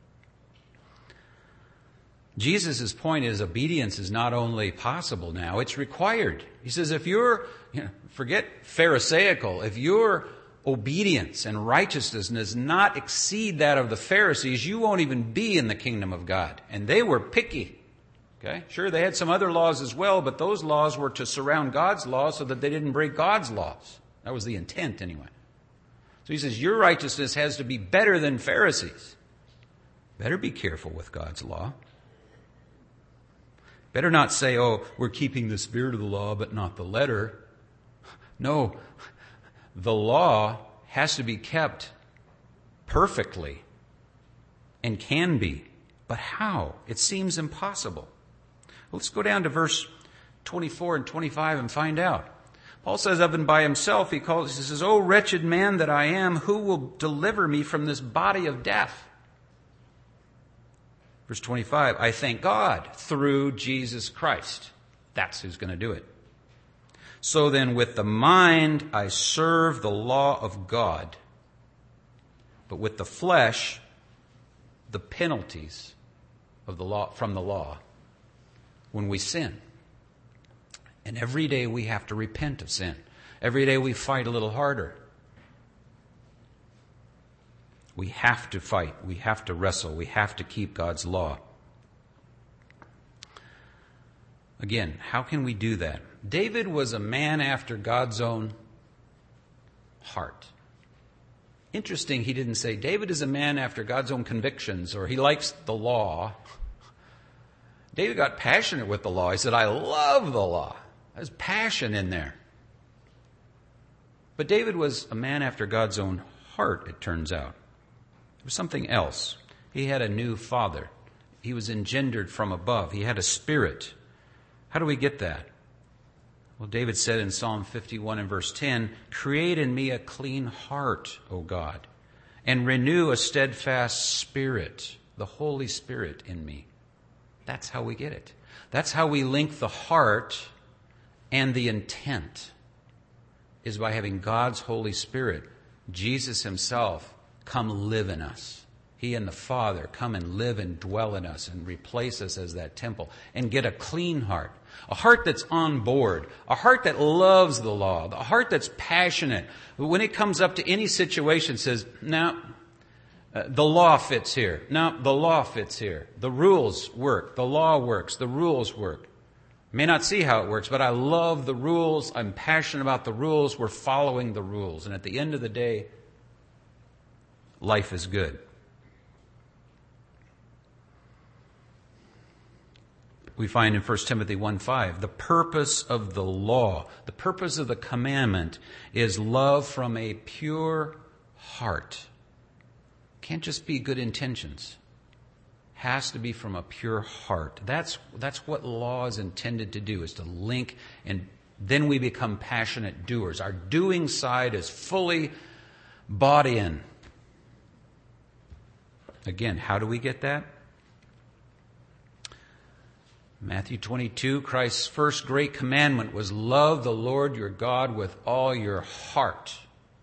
Jesus' point is obedience is not only possible now, it's required. He says if you're, you know, forget Pharisaical, if your obedience and righteousness does not exceed that of the Pharisees, you won't even be in the kingdom of God. And they were picky. Okay? Sure, they had some other laws as well, but those laws were to surround God's laws so that they didn't break God's laws. That was the intent anyway. So he says your righteousness has to be better than Pharisees. Better be careful with God's law. Better not say, oh, we're keeping the spirit of the law, but not the letter. No, the law has to be kept perfectly and can be. But how? It seems impossible. Let's go down to verse twenty-four and twenty-five and find out. Paul says of and by himself, he calls, he says, "O wretched man that I am, who will deliver me from this body of death?" Verse twenty-five, "I thank God through Jesus Christ." That's who's going to do it. "So then with the mind I serve the law of God, but with the flesh the penalties of the law from the law when we sin." And every day we have to repent of sin. Every day we fight a little harder. We have to fight. We have to wrestle. We have to keep God's law. Again, how can we do that? David was a man after God's own heart. Interesting, he didn't say, David is a man after God's own convictions, or he likes the law. David got passionate with the law. He said, I love the law. There's passion in there. But David was a man after God's own heart, it turns out. There was something else. He had a new father. He was engendered from above. He had a spirit. How do we get that? Well, David said in Psalm fifty-one and verse ten, "Create in me a clean heart, O God, and renew a steadfast spirit, the Holy Spirit in me." That's how we get it. That's how we link the heart and the intent, is by having God's Holy Spirit, Jesus himself, come live in us. He and the Father come and live and dwell in us and replace us as that temple and get a clean heart. A heart that's on board. A heart that loves the law. A heart that's passionate. When it comes up to any situation, says, no, uh, the law fits here. No, the law fits here. The rules work. The law works. The rules work. I may not see how it works, but I love the rules. I'm passionate about the rules. We're following the rules. And at the end of the day, life is good. we find in First Timothy one five. The purpose of the law, the purpose of the commandment is love from a pure heart. Can't just be good intentions. Has to be from a pure heart. That's, that's what law is intended to do, is to link, and then we become passionate doers. Our doing side is fully bought in. Again, how do we get that? Matthew twenty-two, Christ's first great commandment was love the Lord your God with all your heart.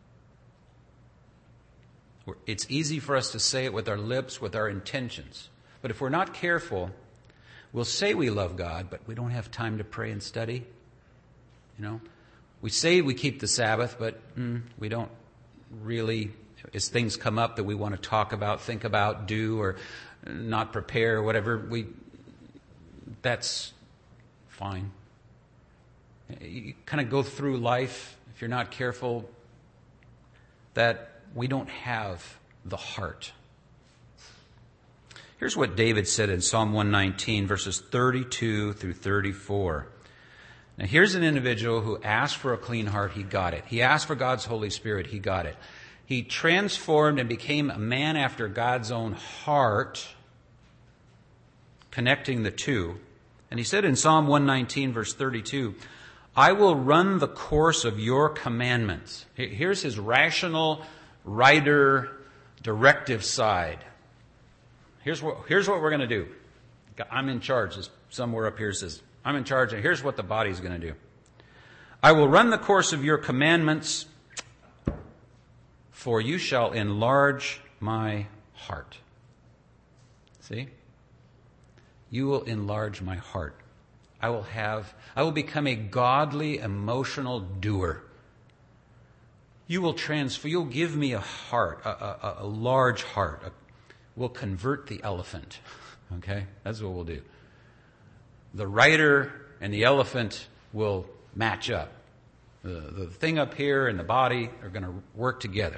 It's easy for us to say it with our lips, with our intentions. But if we're not careful, we'll say we love God, but we don't have time to pray and study. You know, we say we keep the Sabbath, but mm, we don't really, as things come up that we want to talk about, think about, do, or not prepare, or whatever, we, that's fine. You kind of go through life, if you're not careful, that we don't have the heart. Here's what David said in Psalm one nineteen, verses thirty-two through thirty-four. Now, here's an individual who asked for a clean heart. He got it. He asked for God's Holy Spirit. He got it. He transformed and became a man after God's own heart, connecting the two. And he said in Psalm one nineteen, verse thirty-two, I will run the course of your commandments. Here's his rational writer directive side. Here's what, here's what we're going to do. I'm in charge. Somewhere up here says, I'm in charge, and here's what the body's going to do. I will run the course of your commandments, for you shall enlarge my heart. See? You will enlarge my heart. I will have, I will become a godly, emotional doer. You will transfer, you'll give me a heart, a, a, a large heart. A, we'll convert the elephant. Okay? That's what we'll do. The writer and the elephant will match up. The, the thing up here and the body are going to work together.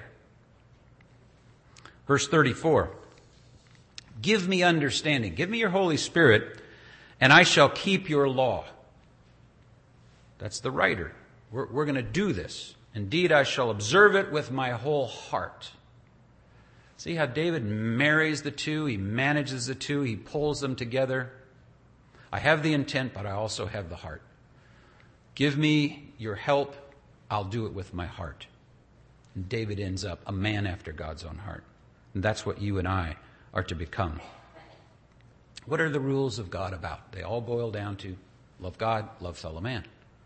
Verse thirty-four. Give me understanding. Give me your Holy Spirit, and I shall keep your law. That's the writer. We're, we're going to do this. Indeed, I shall observe it with my whole heart. See how David marries the two? He manages the two. He pulls them together. I have the intent, but I also have the heart. Give me your help. I'll do it with my heart. And David ends up a man after God's own heart. And that's what you and I are to become. What are the rules of God about? They all boil down to love God, love fellow man.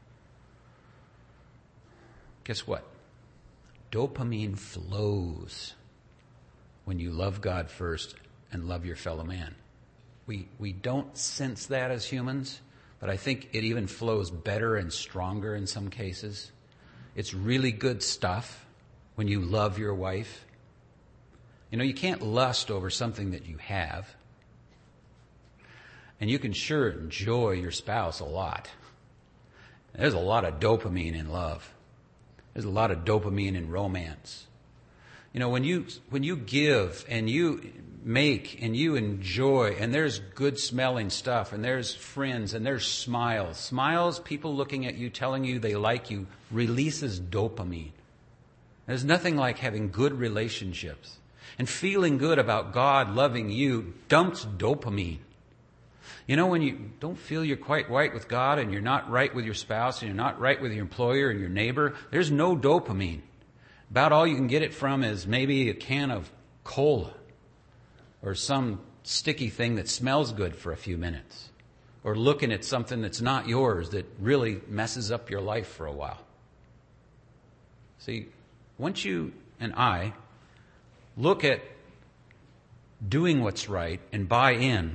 Guess what? Dopamine flows when you love God first and love your fellow man. We we don't sense that as humans, but I think it even flows better and stronger in some cases. It's really good stuff when you love your wife. You know, you can't lust over something that you have. And you can sure enjoy your spouse a lot. There's a lot of dopamine in love. There's a lot of dopamine in romance. You know, when you when you give and you make and you enjoy, and there's good smelling stuff, and there's friends, and there's smiles. Smiles, people looking at you, telling you they like you, releases dopamine. There's nothing like having good relationships. And feeling good about God loving you dumps dopamine. You know, when you don't feel you're quite right with God, and you're not right with your spouse, and you're not right with your employer and your neighbor, there's no dopamine. About all you can get it from is maybe a can of cola or some sticky thing that smells good for a few minutes, or looking at something that's not yours that really messes up your life for a while. See, once you and I look at doing what's right and buy in,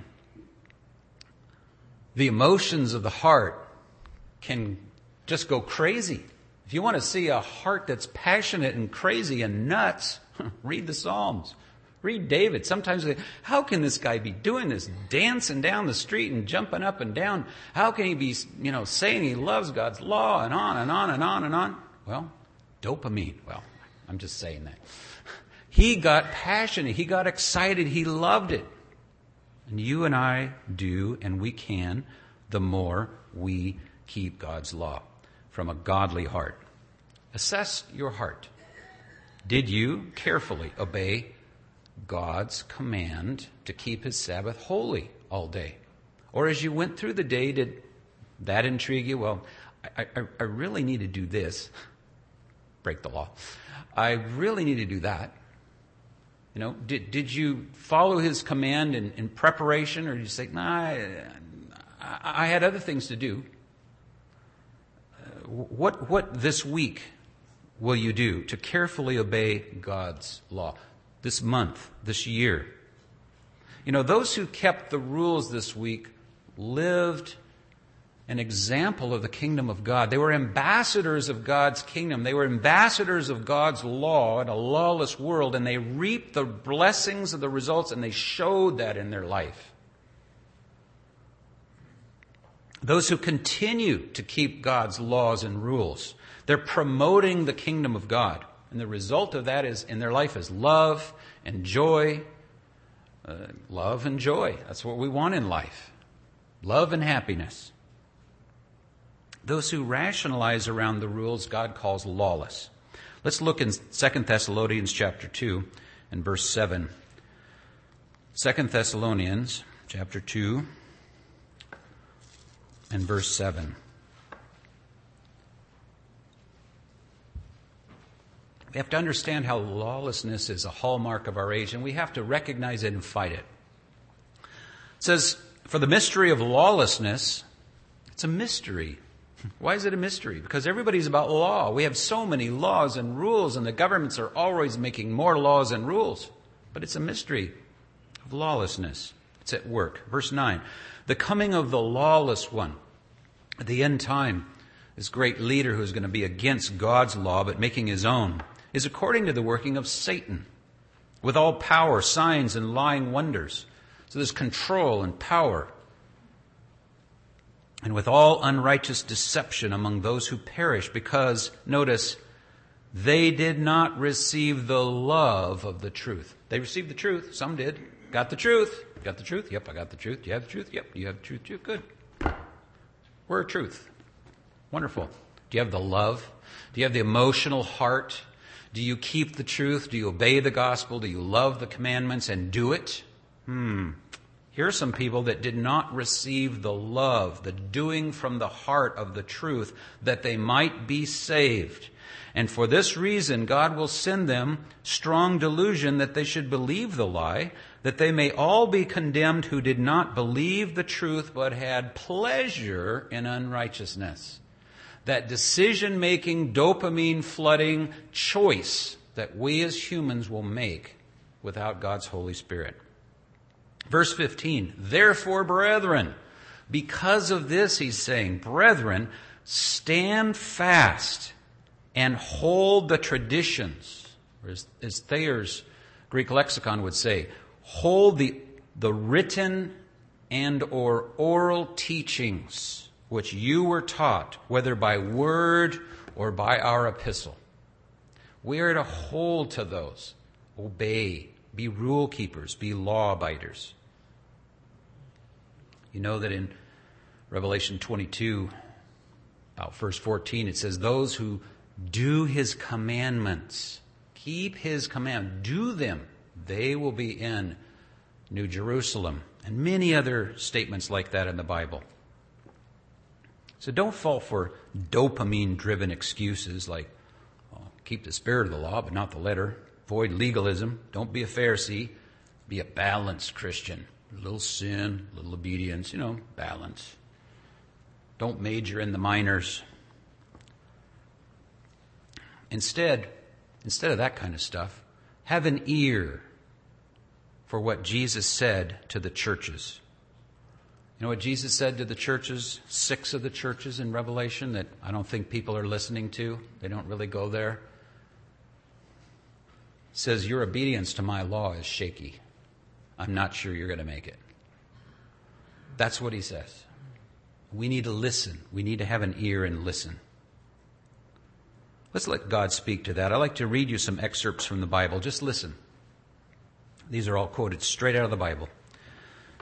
the emotions of the heart can just go crazy. If you want to see a heart that's passionate and crazy and nuts, read the Psalms. Read David. Sometimes we say, how can this guy be doing this, dancing down the street and jumping up and down? How can he be, you know, saying he loves God's law and on and on and on and on? Well, dopamine. Well, I'm just saying that. He got passionate. He got excited. He loved it. And you and I do, and we can, the more we keep God's law from a godly heart. Assess your heart. Did you carefully obey God's command to keep his Sabbath holy all day? Or as you went through the day, did that intrigue you? Well, I, I, I really need to do this. Break the law. I really need to do that. You know, did did you follow his command in, in preparation, or did you say, nah, I, I had other things to do? Uh, what what this week will you do to carefully obey God's law? This month, this year. You know, those who kept the rules this week lived an example of the kingdom of God. They were ambassadors of God's kingdom. They were ambassadors of God's law in a lawless world, and they reaped the blessings of the results, and they showed that in their life. Those who continue to keep God's laws and rules, they're promoting the kingdom of God. And the result of that is in their life is love and joy. Uh, love and joy. That's what we want in life. Love and happiness. Those who rationalize around the rules God calls lawless. Let's look in Second Thessalonians chapter two and verse seven. Second Thessalonians chapter two and verse seven. We have to understand how lawlessness is a hallmark of our age, and we have to recognize it and fight it. It says, for the mystery of lawlessness, it's a mystery. Why is it a mystery? Because everybody's about law. We have so many laws and rules, and the governments are always making more laws and rules. But it's a mystery of lawlessness. It's at work. Verse nine, the coming of the lawless one. At the end time, this great leader who's going to be against God's law but making his own is according to the working of Satan, with all power, signs, and lying wonders. So there's control and power. And with all unrighteous deception among those who perish, because, notice, they did not receive the love of the truth. They received the truth. Some did. Got the truth. Got the truth? Yep, I got the truth. Do you have the truth? Yep, you have the truth too. Good. We're a truth. Wonderful. Do you have the love? Do you have the emotional heart? Do you keep the truth? Do you obey the gospel? Do you love the commandments and do it? Hmm. Here are some people that did not receive the love, the doing from the heart of the truth, that they might be saved. And for this reason, God will send them strong delusion that they should believe the lie, that they may all be condemned who did not believe the truth, but had pleasure in unrighteousness. That decision-making, dopamine-flooding choice that we as humans will make without God's Holy Spirit. Verse fifteen, therefore, brethren, because of this, he's saying, brethren, stand fast and hold the traditions. Or as, as Thayer's Greek lexicon would say, hold the, the written and or oral teachings which you were taught, whether by word or by our epistle. We are to hold to those, obey, be rule keepers, be law abiders. You know that in Revelation twenty-two, about verse fourteen, it says, those who do his commandments, keep his command, do them, they will be in New Jerusalem. And many other statements like that in the Bible. So don't fall for dopamine-driven excuses like, well, keep the spirit of the law, but not the letter. Avoid legalism. Don't be a Pharisee. Be a balanced Christian. A little sin, a little obedience, you know, balance. Don't major in the minors. Instead, instead of that kind of stuff, have an ear for what Jesus said to the churches. You know what Jesus said to the churches, six of the churches in Revelation that I don't think people are listening to? They don't really go there. He says, your obedience to my law is shaky. I'm not sure you're going to make it. That's what he says. We need to listen. We need to have an ear and listen. Let's let God speak to that. I'd like to read you some excerpts from the Bible. Just listen. These are all quoted straight out of the Bible.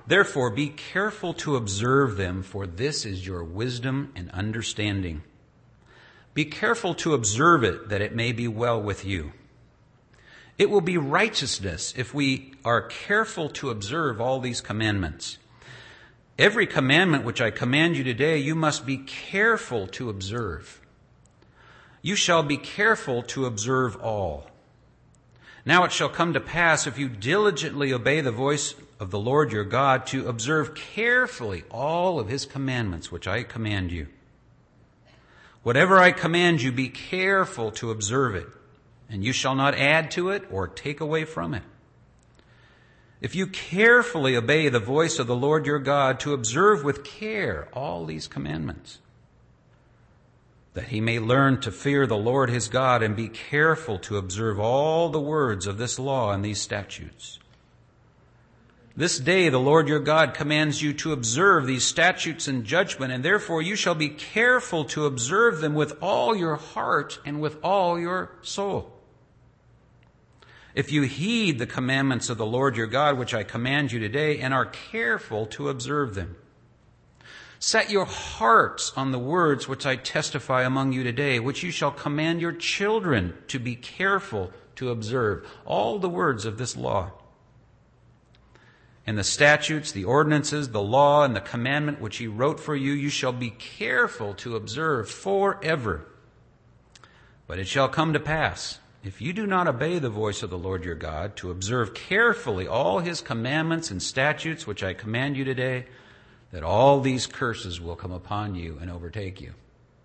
Therefore, be careful to observe them, for this is your wisdom and understanding. Be careful to observe it, that it may be well with you. It will be righteousness if we are careful to observe all these commandments. Every commandment which I command you today, you must be careful to observe. You shall be careful to observe all. Now it shall come to pass, if you diligently obey the voice of the Lord your God, to observe carefully all of his commandments which I command you. Whatever I command you, be careful to observe it, and you shall not add to it or take away from it. If you carefully obey the voice of the Lord your God, to observe with care all these commandments, that he may learn to fear the Lord his God and be careful to observe all the words of this law and these statutes. This day the Lord your God commands you to observe these statutes and judgment, and therefore you shall be careful to observe them with all your heart and with all your soul. If you heed the commandments of the Lord your God, which I command you today, and are careful to observe them. Set your hearts on the words which I testify among you today, which you shall command your children to be careful to observe, all the words of this law. And the statutes, the ordinances, the law, and the commandment which he wrote for you, you shall be careful to observe forever. But it shall come to pass, if you do not obey the voice of the Lord your God, to observe carefully all his commandments and statutes which I command you today, that all these curses will come upon you and overtake you.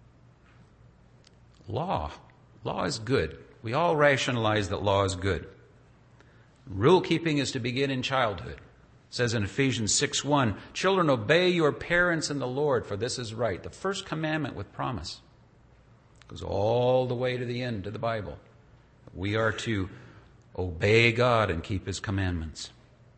Law. Law is good. We all rationalize that law is good. Rule keeping is to begin in childhood. It says in Ephesians six one, children, obey your parents in the Lord, for this is right. The first commandment with promise goes all the way to the end of the Bible. We are to obey God and keep his commandments.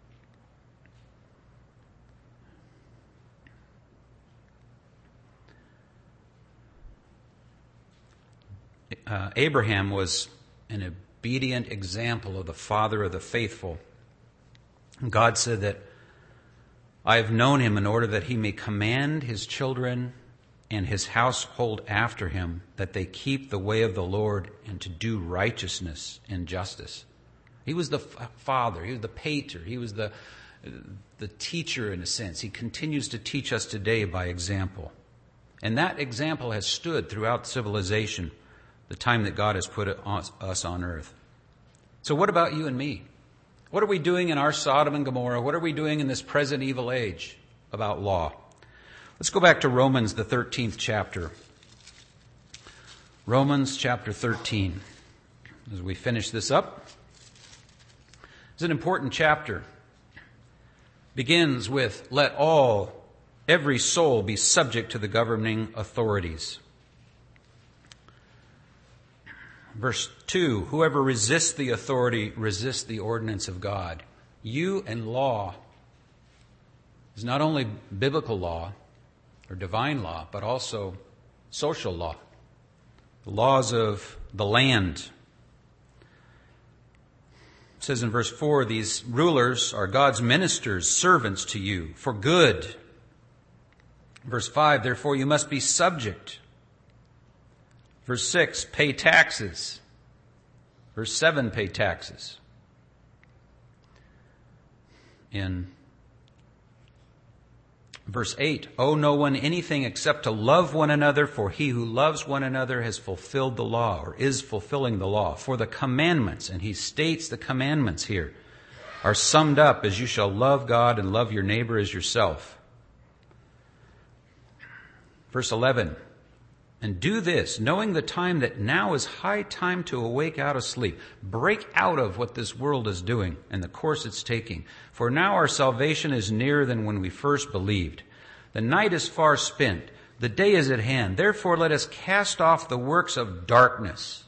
Uh, Abraham was an obedient example of the father of the faithful. God said that I have known him in order that he may command his children and his household after him, that they keep the way of the Lord and to do righteousness and justice. He was the f- father. He was the pater. He was the, the teacher in a sense. He continues to teach us today by example. And that example has stood throughout civilization, the time that God has put us on earth. So what about you and me? What are we doing in our Sodom and Gomorrah? What are we doing in this present evil age about law? Let's go back to Romans, the thirteenth chapter. Romans chapter thirteen. As we finish this up, it's an important chapter. Begins with, let all, every soul be subject to the governing authorities. Verse two, whoever resists the authority resists the ordinance of God. You and law is not only biblical law or divine law, but also social law. The laws of the land. It says in verse four, these rulers are God's ministers, servants to you for good. Verse five, therefore you must be subject. Verse six, pay taxes. Verse seven, pay taxes. In verse eight, owe no one anything except to love one another, for he who loves one another has fulfilled the law, or is fulfilling the law. For the commandments, and he states the commandments here, are summed up as you shall love God and love your neighbor as yourself. Verse eleven, and do this, knowing the time that now is high time to awake out of sleep. Break out of what this world is doing and the course it's taking. For now our salvation is nearer than when we first believed. The night is far spent. The day is at hand. Therefore let us cast off the works of darkness.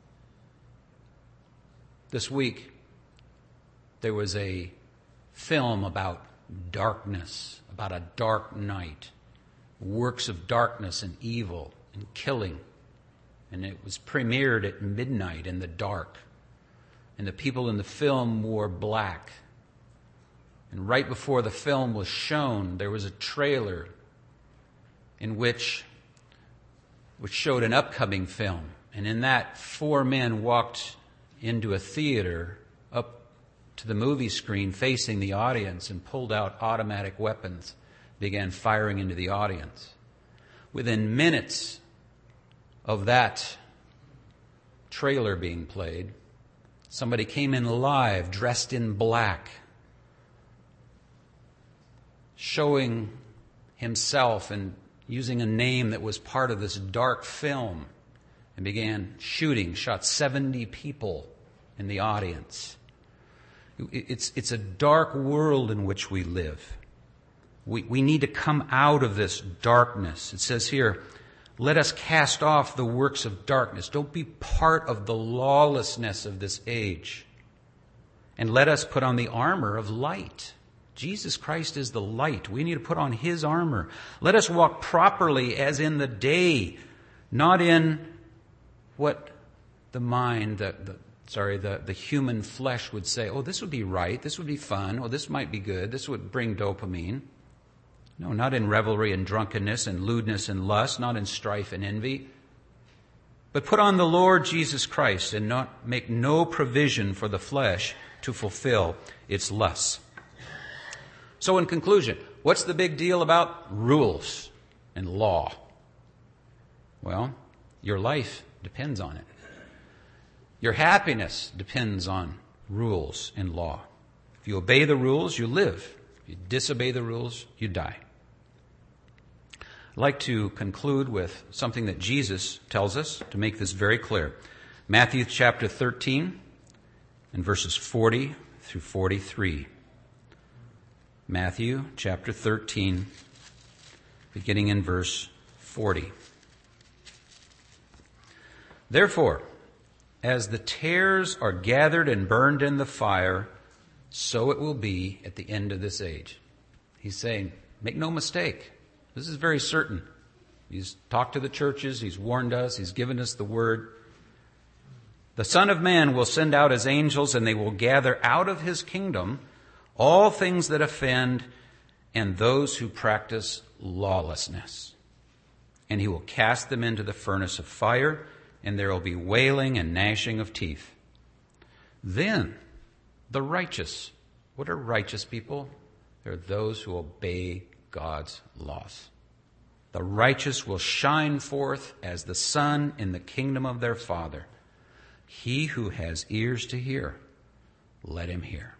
This week, there was a film about darkness, about a dark night. Works of darkness and evil and killing. And it was premiered at midnight in the dark. And the people in the film wore black. And right before the film was shown, there was a trailer in which, which showed an upcoming film. And in that, four men walked into a theater up to the movie screen facing the audience and pulled out automatic weapons, began firing into the audience. Within minutes of that trailer being played, somebody came in live, dressed in black, showing himself and using a name that was part of this dark film, and began shooting, shot seventy people in the audience. It's, it's a dark world in which we live. We, we need to come out of this darkness. It says here, let us cast off the works of darkness. Don't be part of the lawlessness of this age. And let us put on the armor of light. Jesus Christ is the light. We need to put on His armor. Let us walk properly as in the day, not in what the mind, the, the sorry, the, the human flesh would say, oh, this would be right, this would be fun, oh, this might be good, this would bring dopamine. No, not in revelry and drunkenness and lewdness and lust, not in strife and envy. But put on the Lord Jesus Christ and not make no provision for the flesh to fulfill its lusts. So in conclusion, what's the big deal about rules and law? Well, your life depends on it. Your happiness depends on rules and law. If you obey the rules, you live. If you disobey the rules, you die. I'd like to conclude with something that Jesus tells us to make this very clear. Matthew chapter thirteen and verses forty through forty-three. Matthew chapter thirteen, beginning in verse forty. Therefore, as the tares are gathered and burned in the fire, so it will be at the end of this age. He's saying, make no mistake. This is very certain. He's talked to the churches. He's warned us. He's given us the word. The Son of Man will send out His angels, and they will gather out of His kingdom all things that offend and those who practice lawlessness. And He will cast them into the furnace of fire, and there will be wailing and gnashing of teeth. Then the righteous, what are righteous people? They're those who obey God's laws. The righteous will shine forth as the sun in the kingdom of their Father. He who has ears to hear, let him hear.